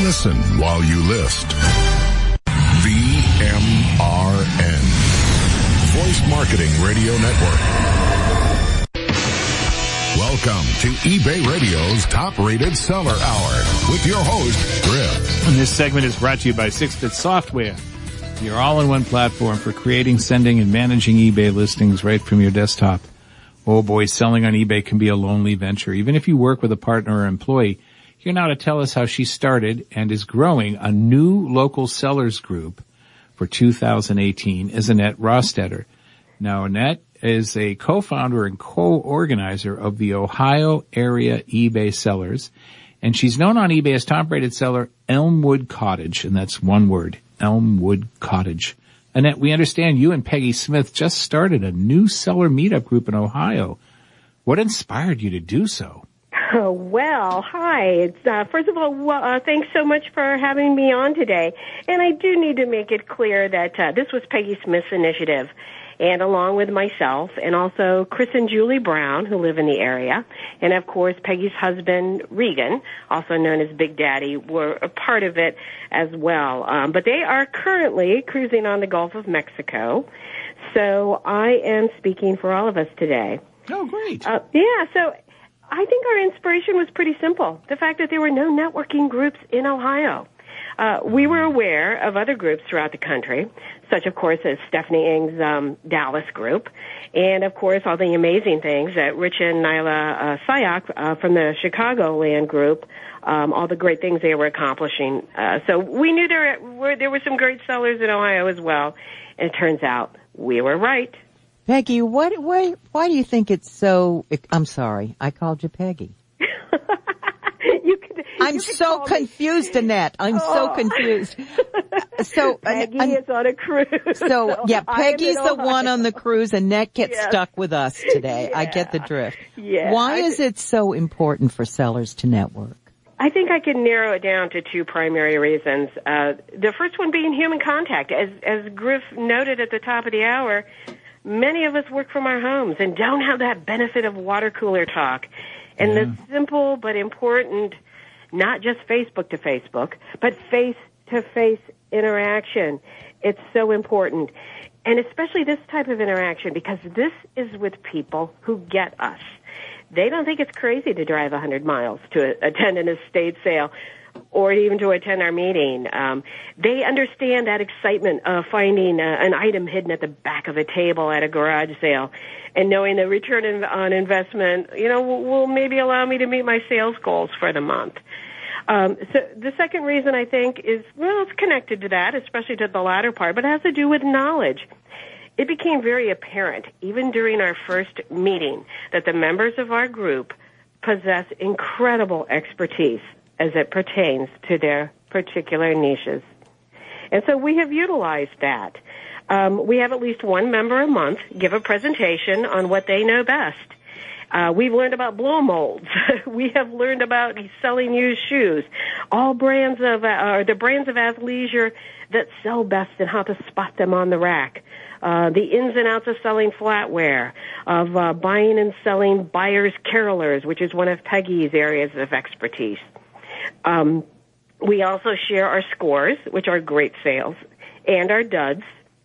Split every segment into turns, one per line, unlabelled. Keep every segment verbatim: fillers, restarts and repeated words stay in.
Listen while you list. V M R N. Voice Marketing Radio Network. Welcome to eBay Radio's top-rated seller hour with your host, Griff.
And this segment is brought to you by Six Bit Software, your all-in-one platform for creating, sending, and managing eBay listings right from your desktop. Oh boy, selling on eBay can be a lonely venture. Even if you work with a partner or employee, here now to tell us how she started and is growing a new local sellers group for two thousand eighteen is Annette Rostetter. Now, Annette is a co-founder and co-organizer of the Ohio area eBay sellers, and she's known on eBay as top-rated seller Elmwood Cottage, and that's one word, Elmwood Cottage. Annette, we understand you and Peggy Smith just started a new seller meetup group in Ohio. What inspired you to do so?
Oh, well, hi. It's, uh, first of all, well, uh, thanks so much for having me on today. And I do need to make it clear that uh, this was Peggy Smith's initiative. And along with myself and also Chris and Julie Brown, who live in the area, and of course Peggy's husband, Regan, also known as Big Daddy, were a part of it as well. Um, but they are currently cruising on the Gulf of Mexico. So I am speaking for all of us today.
Oh, great.
Uh, yeah, so I think our inspiration was pretty simple. The fact that there were no networking groups in Ohio. Uh, we were aware of other groups throughout the country, such, of course, as Stephanie Ng's um, Dallas group, and, of course, all the amazing things that Rich and Nyla uh, Sayak uh, from the Chicagoland group, um, all the great things they were accomplishing. Uh, so we knew there were, there were some great sellers in Ohio as well, and it turns out we were right.
Peggy, what, why, why do you think it's so, I'm sorry, I called you Peggy.
You could,
I'm
you could
so confused, me. Annette. I'm oh. so confused. So
Peggy
uh,
is on a cruise.
So, so yeah, Peggy's the Ohio. one on the cruise. Annette gets
yes.
stuck with us today. Yeah. I get the drift.
Yeah.
Why
I,
is it so important for sellers to network?
I think I can narrow it down to two primary reasons. Uh, the first one being human contact. As, as Griff noted at the top of the hour, many of us work from our homes and don't have that benefit of water cooler talk. And yeah. the simple but important, not just Facebook to Facebook, but face-to-face interaction. It's so important. And especially this type of interaction, because this is with people who get us. They don't think it's crazy to drive one hundred miles to attend an estate sale or even to attend our meeting. Um, they understand that excitement of finding uh, an item hidden at the back of a table at a garage sale and knowing the return on investment, you know, will, will maybe allow me to meet my sales goals for the month. Um, so the second reason I think is, well, it's connected to that, especially to the latter part, but it has to do with knowledge. It became very apparent, even during our first meeting, that the members of our group possess incredible expertise as it pertains to their particular niches. And so we have utilized that. Um, we have at least one member a month give a presentation on what they know best. Uh, we've learned about blow molds. We have learned about selling used shoes. All brands of, uh, or the brands of athleisure that sell best and how to spot them on the rack. Uh, the ins and outs of selling flatware, of uh, buying and selling buyers carolers, which is one of Peggy's areas of expertise. Um, we also share our scores, which are great sales, and our duds.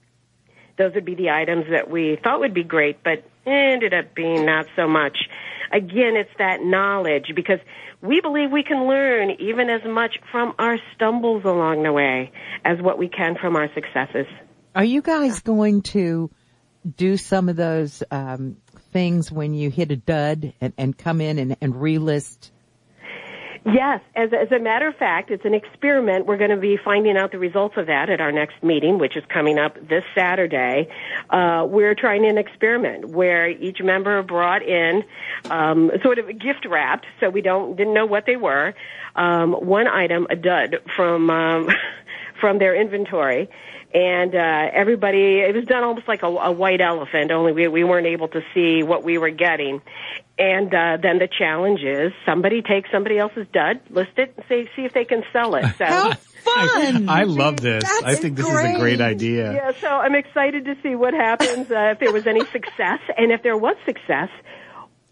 Those would be the items that we thought would be great, but ended up being not so much. Again, it's that knowledge, because we believe we can learn even as much from our stumbles along the way as what we can from our successes.
Are you guys going to do some of those um, things when you hit a dud and, and come in and, and relist?
Yes. As, as a matter of fact, it's an experiment. We're going to be finding out the results of that at our next meeting, which is coming up this Saturday. Uh, we're trying an experiment where each member brought in um, sort of gift wrapped, so we don't didn't know what they were, um, one item, a dud, from um, from their inventory. And uh, everybody, it was done almost like a, a white elephant, only we, we weren't able to see what we were getting. And uh, then the challenge is somebody take somebody else's dud, list it, and see, see if they can sell it. So,
how fun!
I, I love this.
That's
I think this
great.
is a great idea.
Yeah, so I'm excited to see what happens, uh, if there was any success. And if there was success,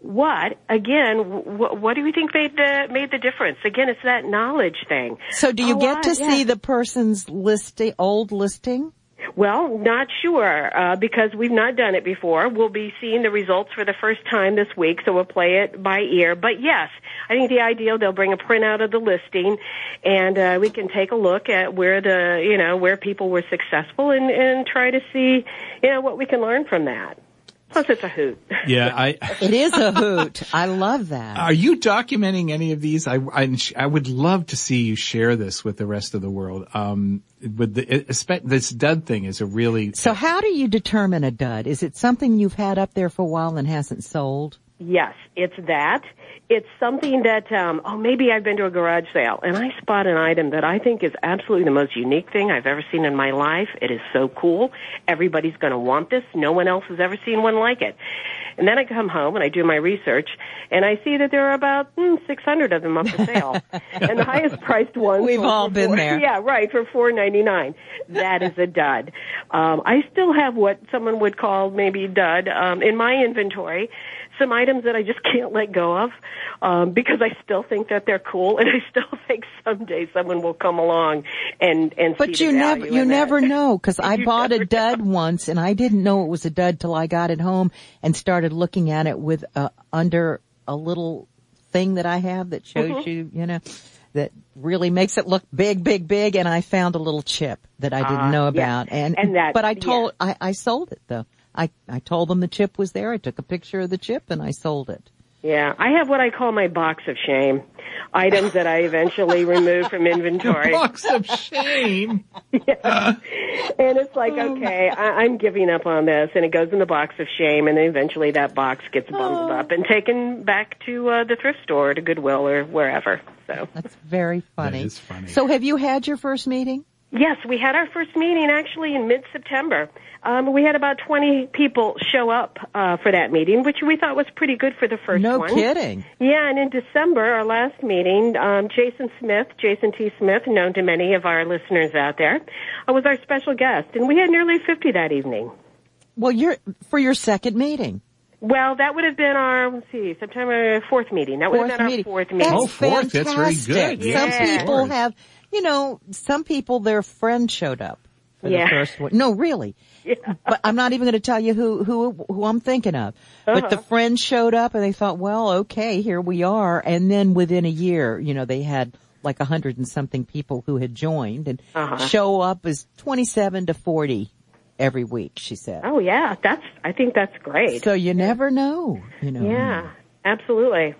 what, again, w- what do you think made the, made the difference? Again, it's that knowledge thing.
So do you
oh,
get to
I,
see
yeah.
the person's listing, old listing?
Well, not sure, uh, because we've not done it before. We'll be seeing the results for the first time this week, so we'll play it by ear. But yes, I think the ideal, they'll bring a printout of the listing, and uh, we can take a look at where the, you know, where people were successful and, and try to see, you know, what we can learn from that. Plus, it's a hoot.
Yeah, I.
It is a hoot. I love that.
Are you documenting any of these? I, I, I would love to see you share this with the rest of the world. Um, with the, this dud thing is a really.
So how do you determine a dud? Is it something you've had up there for a while and hasn't sold?
Yes, it's that. It's something that, um, oh, maybe I've been to a garage sale, and I spot an item that I think is absolutely the most unique thing I've ever seen in my life. It is so cool. Everybody's going to want this. No one else has ever seen one like it. And then I come home and I do my research, and I see that there are about hmm, six hundred of them up for sale. And the highest priced one.
We've all been
four,
there.
Yeah, right, for four ninety-nine. That is a dud. Um, I still have what someone would call maybe dud um, in my inventory. Some items that I just can't let go of um, because I still think that they're cool, and I still think someday someone will come along and and
but
see
you
the
never
value
you
in
never
that.
know, because I
You
bought a
never
dud
know.
once, and I didn't know it was a dud till I got it home and started looking at it with uh, under a little thing that I have that shows
Mm-hmm.
you, you know, that really makes it look big, big, big. And I found a little chip that I didn't
Ah,
know
yeah.
about, and,
And that-
but I told I, I sold it though. I I told them the chip was there. I took a picture of the chip and I sold it.
Yeah, I have what I call my box of shame. Items that I eventually remove from inventory.
Box of shame.
Yeah. And it's like, okay, I, I'm giving up on this, and it goes in the box of shame, and then eventually that box gets bundled
Oh.
up and taken back to uh, the thrift store, or to Goodwill, or wherever. So.
That's very funny.
That is funny.
So have you had your first meeting?
Yes, we had our first meeting actually in mid-September. Um, we had about twenty people show up uh, for that meeting, which we thought was pretty good for the first
No
one.
kidding.
Yeah, and in December, our last meeting, um, Jason Smith, Jason T. Smith, known to many of our listeners out there, uh, was our special guest, and we had nearly fifty that evening.
Well, you're for your second meeting.
Well, that would have been our, let's see, September fourth meeting. That would
Fourth
have been our
meeting.
fourth
That's
meeting.
Oh, fourth. That's very
fantastic.
good.
Yeah.
Some people
Fourth.
have, you know, some people, their friend showed up for
Yeah.
the first one. No, really.
Yeah.
But I'm not even going to tell you who, who, who I'm thinking of. But the
Uh-huh.
friend showed up and they thought, well, okay, here we are. And then within a year, you know, they had like a hundred and something people who had joined, and
Uh-huh.
show up as twenty-seven to forty every week, she said.
Oh, yeah, that's, I think that's great.
So you never know, you know.
Yeah, absolutely.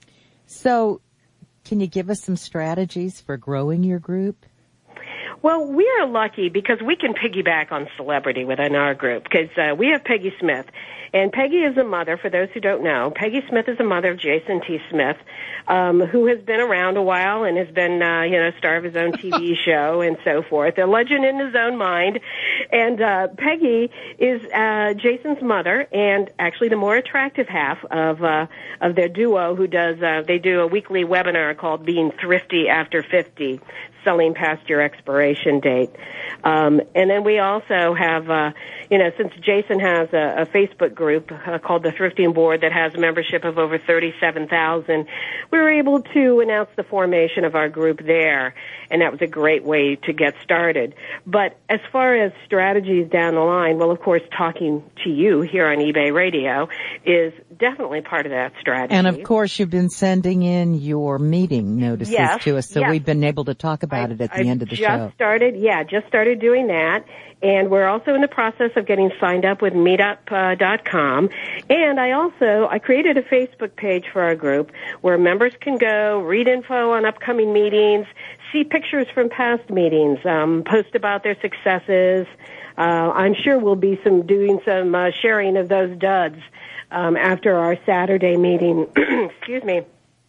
So can you give us some strategies for growing your group?
Well, we are lucky because we can piggyback on celebrity within our group, because uh, we have Peggy Smith. And Peggy is a mother, for those who don't know. Peggy Smith is a mother of Jason T. Smith, um, who has been around a while and has been, uh, you know, star of his own T V show and so forth, a legend in his own mind. And uh, Peggy is uh, Jason's mother, and actually the more attractive half of uh, of their duo, who does, uh, they do a weekly webinar called Being Thrifty After fifty, selling past your expiration date. Um, and then we also have, uh, you know, since Jason has a, a Facebook group uh, called the Thrifting Board that has a membership of over thirty-seven thousand, we were able to announce the formation of our group there, and that was a great way to get started. But as far as strategies down the line, well, of course, talking to you here on eBay Radio is definitely part of that strategy.
And of course, you've been sending in your meeting notices
Yes,
to us, so
yes.
we've been able to talk about it at the
I've
end of the
just
show.
started, yeah, just started doing that. And we're also in the process of getting signed up with meetup dot com. And I also, I created a Facebook page for our group where members can go, read info on upcoming meetings, see pictures from past meetings, um, post about their successes. Uh, I'm sure we'll be some doing some uh, sharing of those duds um, after our Saturday meeting. Excuse me.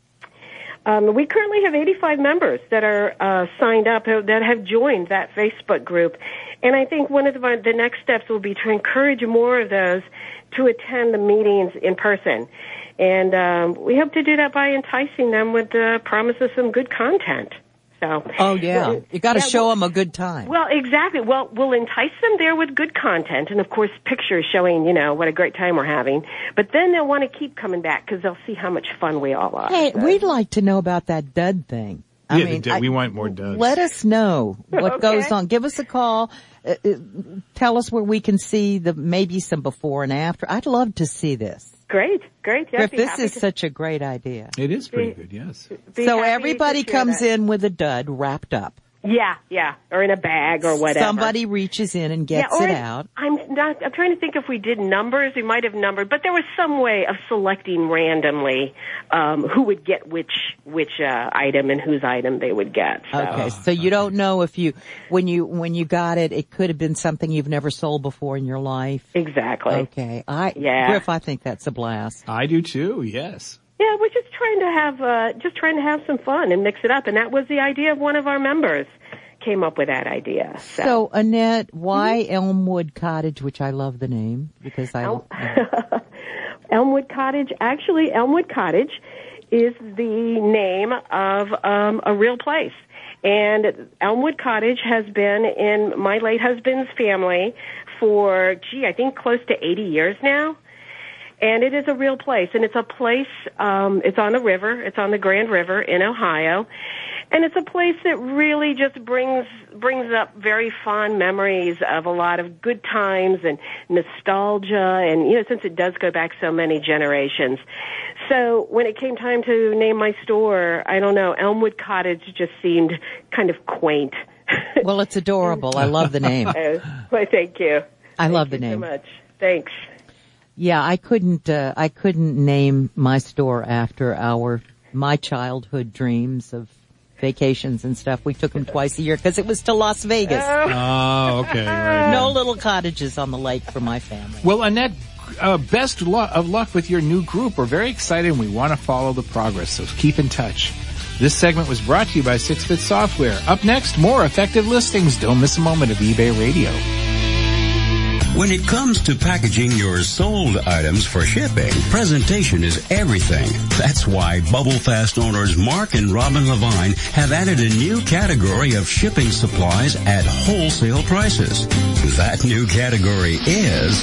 Um, we currently have eighty-five members that are uh, signed up, uh, that have joined that Facebook group. And I think one of the, the next steps will be to encourage more of those to attend the meetings in person. And um, we hope to do that by enticing them with the promise of some good content. So.
Oh yeah,
well,
you got to
yeah,
show
well,
them a good time.
Well, exactly. Well, we'll entice them there with good content, and of course, pictures showing, you know, what a great time we're having. But then they'll want to keep coming back because they'll see how much fun we all are.
Hey,
so.
we'd like to know about that dud thing. I
yeah,
mean,
the,
I,
we want more duds.
Let us know what
Okay.
goes on. Give us a call. Uh, uh, tell us where we can see the maybe some before and after. I'd love to see this.
Great, great. Yeah,
Griff,
be
this
happy
is
to-
such a great idea.
It is pretty good, yes.
be
So
happy to
everybody
share
comes
that.
in with a dud wrapped up.
Yeah, yeah, or in a bag or whatever.
Somebody reaches in and gets
yeah, or
it
in-
out.
I'm not. I'm trying to think if we did numbers. We might have numbered, but there was some way of selecting randomly um, who would get which which uh, item and whose item they would get. So.
Okay, so you don't know if you when you when you got it, it could have been something you've never sold before in your life.
Exactly.
Okay, I
Yeah.
Griff, I think that's a blast.
I do too, yes.
Yeah, we're just trying to have uh, just trying to have some fun and mix it up, and that was the idea of one of our members came up with that idea. So,
So Annette, why Elmwood Cottage? Which I love the name because I.
El- Elmwood Cottage. Actually, Elmwood Cottage is the name of um, a real place. And Elmwood Cottage has been in my late husband's family for, gee, I think close to eighty years now. And it is a real place. And it's a place, um, it's on the river. It's on the Grand River in Ohio. And it's a place that really just brings brings up very fond memories of a lot of good times and nostalgia. And, you know, since it does go back so many generations. So when it came time to name my store, I don't know, Elmwood Cottage just seemed kind of quaint.
Well, it's adorable. I love the name.
Uh, well, thank you.
I love
Thank
the
you
name.
so much. Thanks.
Yeah, I couldn't. Uh, I couldn't name my store after our my childhood dreams of vacations and stuff. We took them twice a year because it was to Las Vegas.
Oh, okay. Right.
No little cottages on the lake for my family.
Well, Annette, uh, best lo- of luck with your new group. We're very excited and we want to follow the progress, so keep in touch. This segment was brought to you by Six Fit Software. Up next, more effective listings. Don't miss a moment of eBay Radio.
When it comes to packaging your sold items for shipping, presentation is everything. That's why Bubble Fast owners Mark and Robin Levine have added a new category of shipping supplies at wholesale prices. That new category is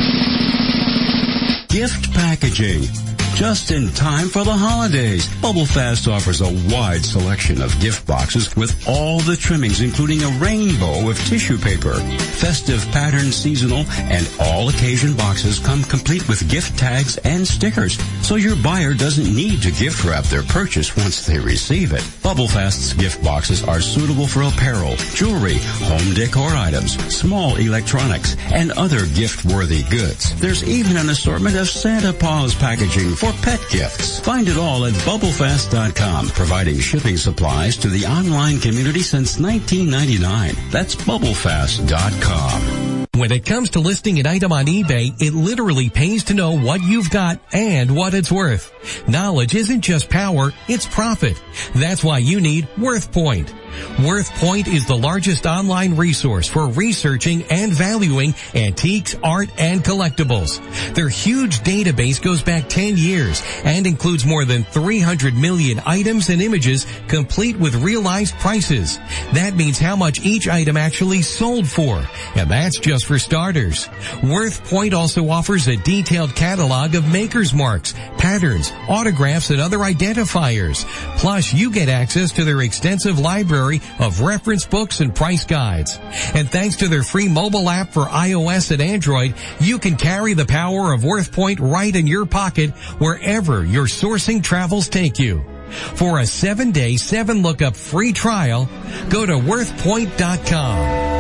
gift packaging. Just in time for the holidays, Bubble Fast offers a wide selection of gift boxes with all the trimmings, including a rainbow of tissue paper. Festive pattern, seasonal, and all occasion boxes come complete with gift tags and stickers, so your buyer doesn't need to gift wrap their purchase once they receive it. Bubble Fast's gift boxes are suitable for apparel, jewelry, home decor items, small electronics, and other gift-worthy goods. There's even an assortment of Santa Paws packaging for pet gifts. Find it all at bubble fast dot com, providing shipping supplies to the online community since nineteen ninety-nine. That's bubble fast dot com.
When it comes to listing an item on eBay, it literally pays to know what you've got and what it's worth. Knowledge isn't just power, it's profit. That's why you need WorthPoint. WorthPoint is the largest online resource for researching and valuing antiques, art, and collectibles. Their huge database goes back ten years and includes more than three hundred million items and images, complete with realized prices. That means how much each item actually sold for, and that's just for starters. WorthPoint also offers a detailed catalog of maker's marks, patterns, autographs, and other identifiers. Plus, you get access to their extensive library of reference books and price guides. And thanks to their free mobile app for iOS and Android, you can carry the power of WorthPoint right in your pocket wherever your sourcing travels take you. For a seven-day, seven-lookup free trial, go to worth point dot com.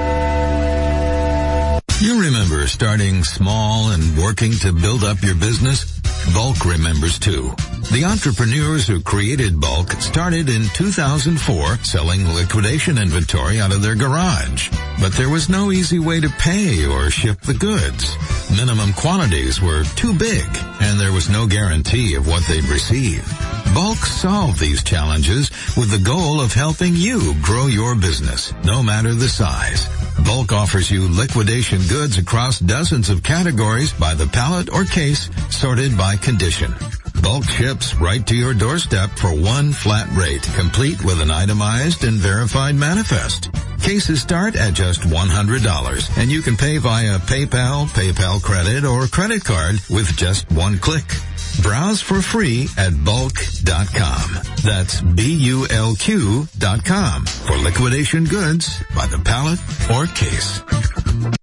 You remember starting small and working to build up your business? Bulk remembers too. The entrepreneurs who created Bulk started in two thousand four selling liquidation inventory out of their garage. But there was no easy way to pay or ship the goods. Minimum quantities were too big, and there was no guarantee of what they'd receive. Bulk solved these challenges with the goal of helping you grow your business, no matter the size. Bulk offers you liquidation goods across dozens of categories by the pallet or case, sorted by condition. Bulk ships right to your doorstep for one flat rate, complete with an itemized and verified manifest. Cases start at just one hundred dollars, and you can pay via PayPal, PayPal Credit, or credit card with just one click. Browse for free at bulk dot com. That's B U L Q dot com for liquidation goods by the pallet or case.